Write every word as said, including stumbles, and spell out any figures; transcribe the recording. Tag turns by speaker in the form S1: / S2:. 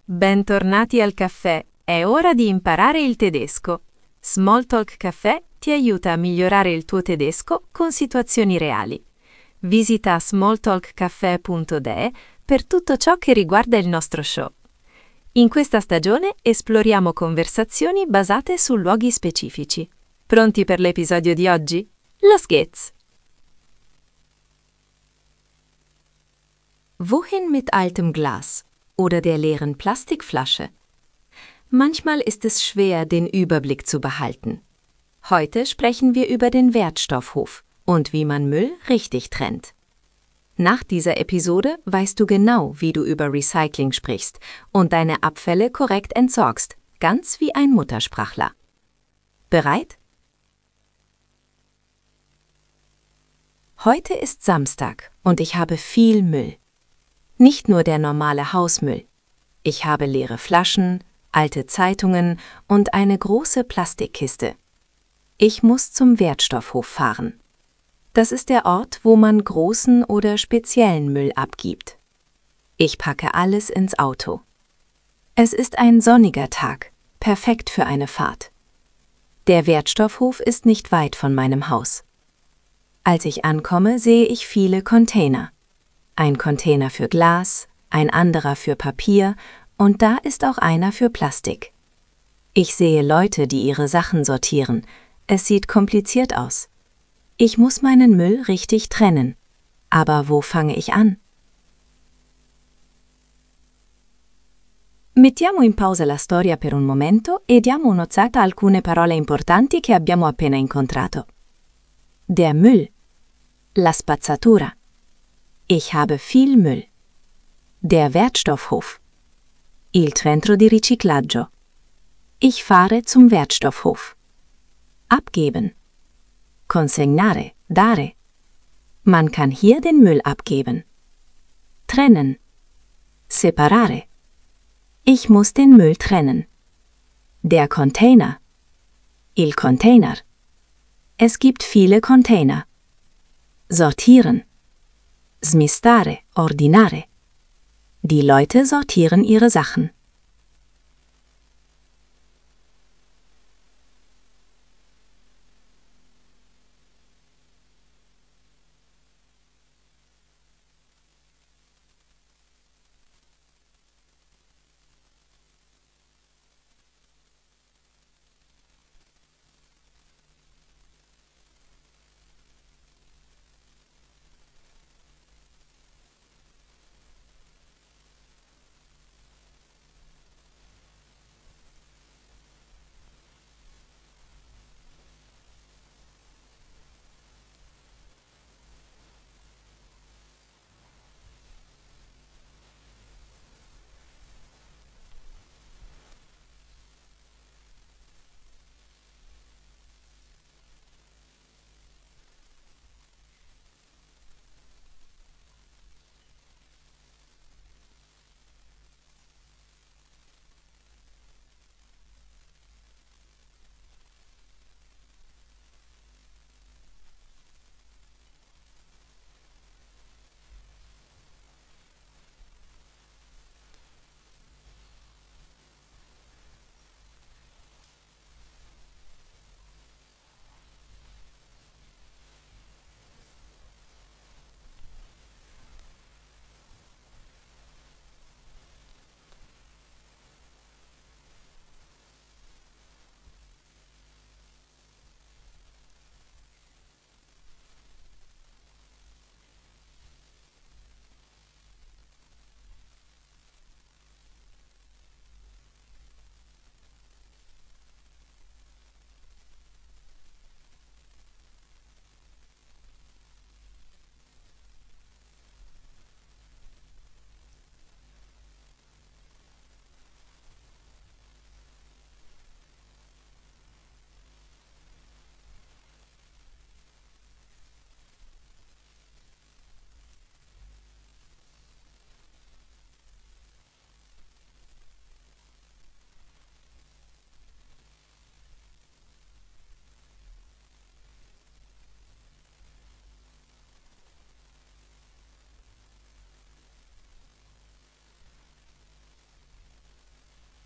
S1: Bentornati al caffè, è ora di imparare il tedesco. Smalltalk Caffè ti aiuta a migliorare il tuo tedesco con situazioni reali. Visita smalltalkcaffè punto de per tutto ciò che riguarda il nostro show. In questa stagione esploriamo conversazioni basate su luoghi specifici. Pronti per l'episodio di oggi? Los geht's! Wohin mit altem Glas oder der leeren Plastikflasche? Manchmal ist es schwer, den Überblick zu behalten. Heute sprechen wir über den Wertstoffhof und wie man Müll richtig trennt. Nach dieser Episode weißt du genau, wie du über Recycling sprichst und deine Abfälle korrekt entsorgst, ganz wie ein Muttersprachler. Bereit? Heute ist Samstag und ich habe viel Müll. Nicht nur der normale Hausmüll. Ich habe leere Flaschen, alte Zeitungen und eine große Plastikkiste. Ich muss zum Wertstoffhof fahren. Das ist der Ort, wo man großen oder speziellen Müll abgibt. Ich packe alles ins Auto. Es ist ein sonniger Tag, perfekt für eine Fahrt. Der Wertstoffhof ist nicht weit von meinem Haus. Als ich ankomme, sehe ich viele Container. Ein Container für Glas, ein anderer für Papier und da ist auch einer für Plastik. Ich sehe Leute, die ihre Sachen sortieren. Es sieht kompliziert aus. Ich muss meinen Müll richtig trennen. Aber wo fange ich an? Mettiamo in pausa la storia per un momento e diamo un'occhiata a alcune parole importanti che abbiamo appena incontrato. Der Müll. La spazzatura. Ich habe viel Müll. Der Wertstoffhof. Il centro di riciclaggio. Ich fahre zum Wertstoffhof. Abgeben. Consegnare, dare. Man kann hier den Müll abgeben. Trennen. Separare. Ich muss den Müll trennen. Der Container. Il container. Es gibt viele Container. Sortieren. Smistare, ordinare. Die Leute sortieren ihre Sachen.